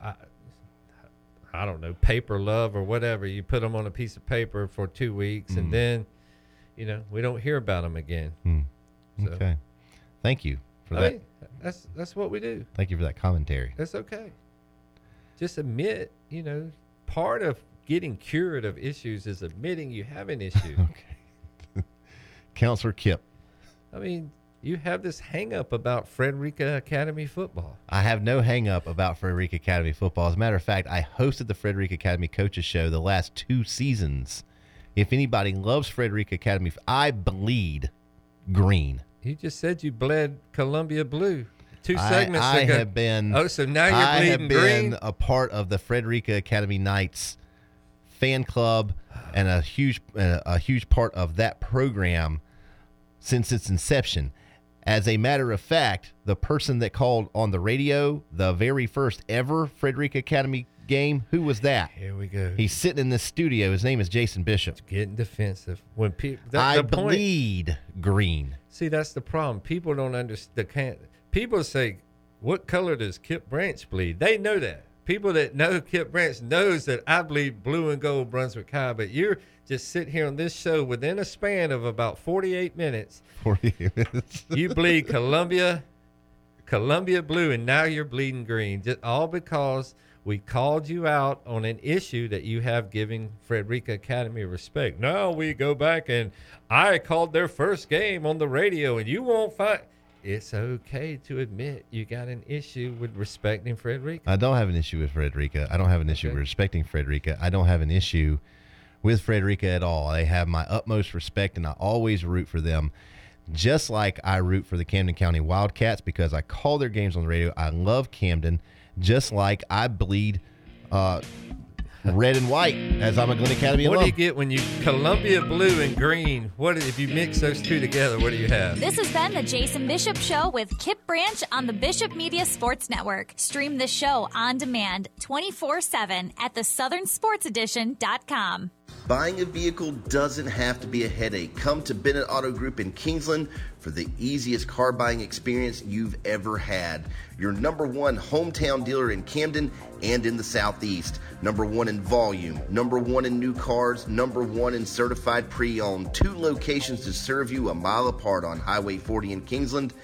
I don't know, paper love or whatever. You put them on a piece of paper for 2 weeks, and then, we don't hear about them again. So, okay. Thank you for that. That's what we do. Thank you for that commentary. That's okay. Just admit, part of getting cured of issues is admitting you have an issue. Okay. Counselor Kip. I mean, you have this hang-up about Frederica Academy football. I have no hang-up about Frederica Academy football. As a matter of fact, I hosted the Frederica Academy Coaches Show the last 2 seasons. If anybody loves Frederica Academy, I bleed green. You just said you bled Columbia blue 2 segments ago. I have been. Oh, so now you're bleeding green? I have been a part of the Frederica Academy Knights fan club and a huge part of that program since its inception. As a matter of fact, the person that called on the radio, the very first ever Frederica Academy game, who was that? Here we go. He's sitting in this studio. His name is Jason Bishop. It's getting defensive. When people, I bleed green. See, that's the problem. People don't understand. people say, what color does Kip Branch bleed? They know that. People that know Kip Branch knows that I bleed blue and gold Brunswick High, but you're just sitting here on this show within a span of about 48 minutes. 48 minutes. You bleed Columbia blue, and now you're bleeding green. Just all because we called you out on an issue that you have giving Frederica Academy respect. Now we go back and I called their first game on the radio, and you won't find... It's okay to admit you got an issue with respecting Frederica. I don't have an issue with Frederica. I don't have an issue with respecting Frederica. I don't have an issue with Frederica at all. They have my utmost respect, and I always root for them. Just like I root for the Camden County Wildcats because I call their games on the radio. I love Camden, just like I bleed red and white as I'm a Glen Academy alum. What do you get when you Columbia blue and green? What if you mix those two together? What do you have? This has been the Jason Bishop Show with Kip Branch on the Bishop Media Sports Network. Stream the show on demand 24/7 at thesouthernsportsedition.com. Buying a vehicle doesn't have to be a headache. Come to Bennett Auto Group in Kingsland for the easiest car buying experience you've ever had. Your number one hometown dealer in Camden and in the Southeast. Number one in volume, number one in new cars, number one in certified pre-owned. 2 locations to serve you a mile apart on Highway 40 in Kingsland,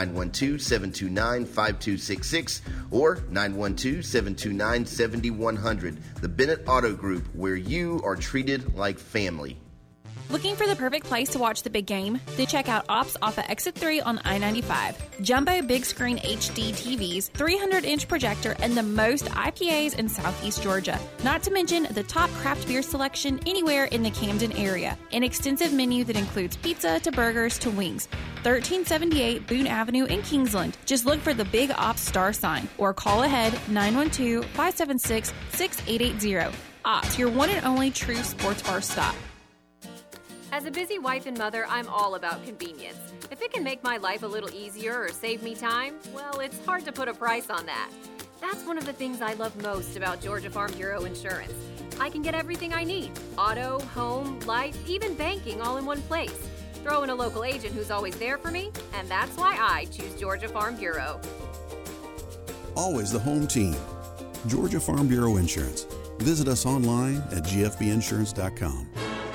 912-729-5266 or 912-729-7100. The Bennett Auto Group, where you are treated like family. Looking for the perfect place to watch the big game? Then check out Ops off of Exit 3 on I-95. Jumbo big screen HD TVs, 300-inch projector, and the most IPAs in Southeast Georgia. Not to mention the top craft beer selection anywhere in the Camden area. An extensive menu that includes pizza to burgers to wings. 1378 Boone Avenue in Kingsland. Just look for the Big Ops star sign or call ahead 912-576-6880. Ops, your one and only true sports bar stop. As a busy wife and mother, I'm all about convenience. If it can make my life a little easier or save me time, well, it's hard to put a price on that. That's one of the things I love most about Georgia Farm Bureau Insurance. I can get everything I need: auto, home, life, even banking all in one place. Throw in a local agent who's always there for me, and that's why I choose Georgia Farm Bureau. Always the home team. Georgia Farm Bureau Insurance. Visit us online at gfbinsurance.com.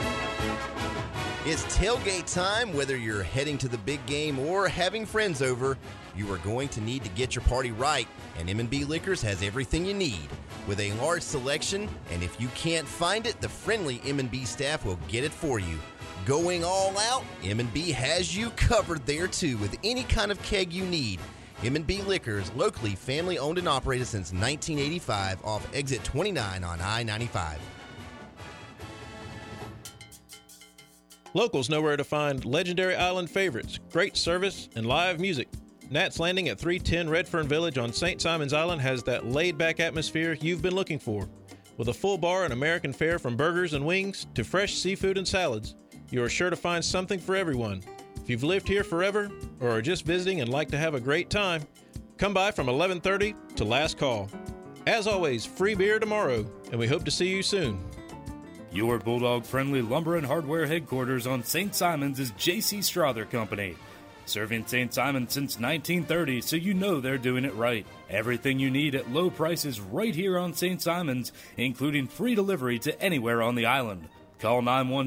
It's tailgate time. Whether you're heading to the big game or having friends over, you are going to need to get your party right, and M&B Liquors has everything you need. With a large selection, and if you can't find it, the friendly M&B staff will get it for you. Going all out, M&B has you covered there too with any kind of keg you need. M&B Liquors, locally family owned and operated since 1985 off exit 29 on I-95. Locals know where to find legendary island favorites, great service, and live music. Nat's Landing at 310 Redfern Village on St. Simon's Island has that laid-back atmosphere you've been looking for. With a full bar and American fare from burgers and wings to fresh seafood and salads, you are sure to find something for everyone. If you've lived here forever or are just visiting and like to have a great time, come by from 11:30 to last call. As always, free beer tomorrow, and we hope to see you soon. Your Bulldog-friendly lumber and hardware headquarters on St. Simon's is J.C. Strother Company. Serving St. Simon's since 1930, so you know they're doing it right. Everything you need at low prices right here on St. Simon's, including free delivery to anywhere on the island. Call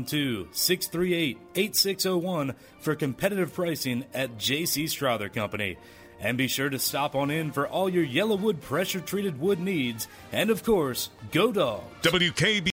912-638-8601 for competitive pricing at J.C. Strother Company. And be sure to stop on in for all your Yellowwood pressure-treated wood needs. And, of course, go Dogs! WKB